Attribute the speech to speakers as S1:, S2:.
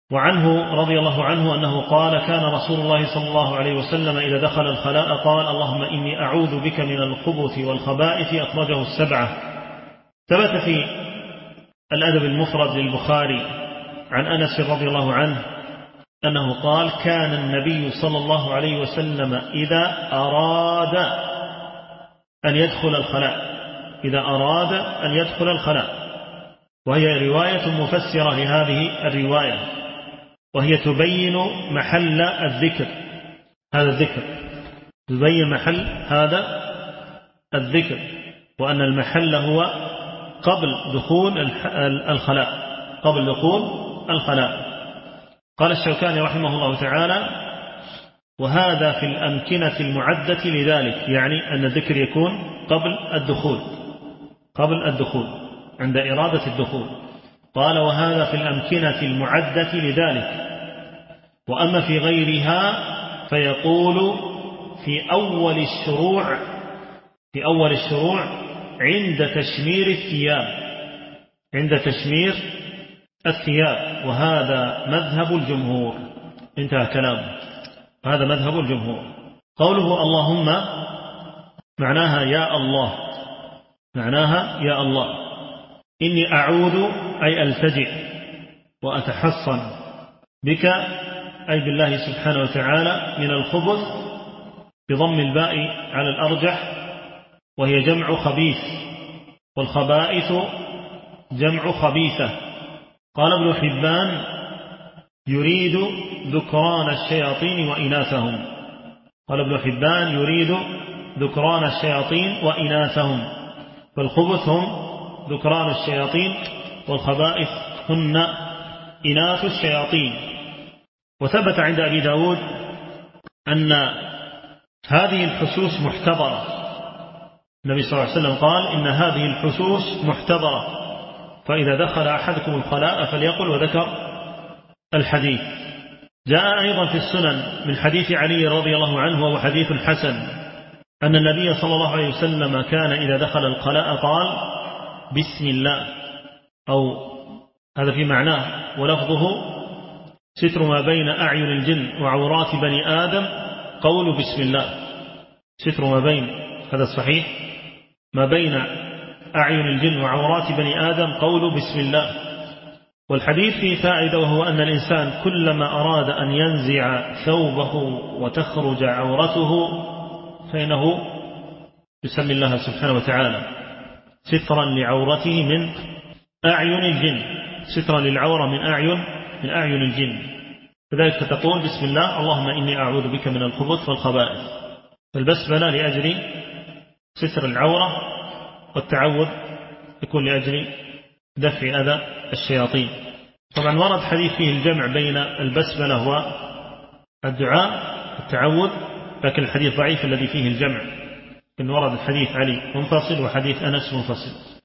S1: وعنه رضي الله عنه أنه قال: كان رسول الله صلى الله عليه وسلم إذا دخل الخلاء قال: اللهم إني أعوذ بك من الخبث والخبائث. أخرجه السبعة. ثبت في الأدب المفرد للبخاري عن أنس رضي الله عنه أنه قال: كان النبي صلى الله عليه وسلم إذا أراد أن يدخل الخلاء، وهي رواية مفسرة لهذه الرواية، وهي تبين محل الذكر، تبين محل هذا الذكر، وأن المحل هو قبل دخول الخلاء. قال الشوكاني رحمه الله تعالى: وهذا في الأمكنة المعدة لذلك، يعني أن الذكر يكون قبل الدخول عند إرادة الدخول. قال: وهذا في الأمكنة المعدة لذلك، وأما في غيرها فيقول في أول الشروع عند تشمير الثياب، وهذا مذهب الجمهور. انتهى كلامه. هذا مذهب الجمهور. قوله اللهم معناها يا الله، إني أعوذ أي ألتجئ وأتحصن بك أي بالله سبحانه وتعالى من الخبث بضم الباء على الأرجح، وهي جمع خبيث، والخبائث جمع خبيثة. قال ابن حبان: يريد ذكران الشياطين وإناثهم، فالخبث هم ذكران الشياطين، والخبائث هن إناث الشياطين. وثبت عند أبي داود أن هذه الحسوس محتضرة. النبي صلى الله عليه وسلم قال: إن هذه الحسوس محتضرة، فإذا دخل أحدكم الخلاء فليقل، وذكر الحديث. جاء أيضا في السنن من حديث علي رضي الله عنه، وهو حديث حسن، أن النبي صلى الله عليه وسلم كان إذا دخل الخلاء قال: بسم الله، أو هذا في معناه، ولفظه ستر ما بين أعين الجن وعورات بني آدم قول بسم الله. ستر ما بين، هذا الصحيح، ما بين أعين الجن وعورات بني آدم قول بسم الله. والحديث فيه فائدة، وهو أن الإنسان كلما أراد أن ينزع ثوبه وتخرج عورته فإنه يسمي الله سبحانه وتعالى سترا لعورته من أعين الجن، سترا للعورة من أعين الجن. فذلك تقول بسم الله: اللهم إني أعوذ بك من الخبث والخبائث. فالبسملة لأجل ستر العورة، والتعوذ يكون لأجل دفع أذى الشياطين. طبعا ورد حديث فيه الجمع بين البسملة والدعاء التعوذ، لكن الحديث ضعيف الذي فيه الجمع، إن ورد الحديث علي منفصل وحديث أنس منفصل.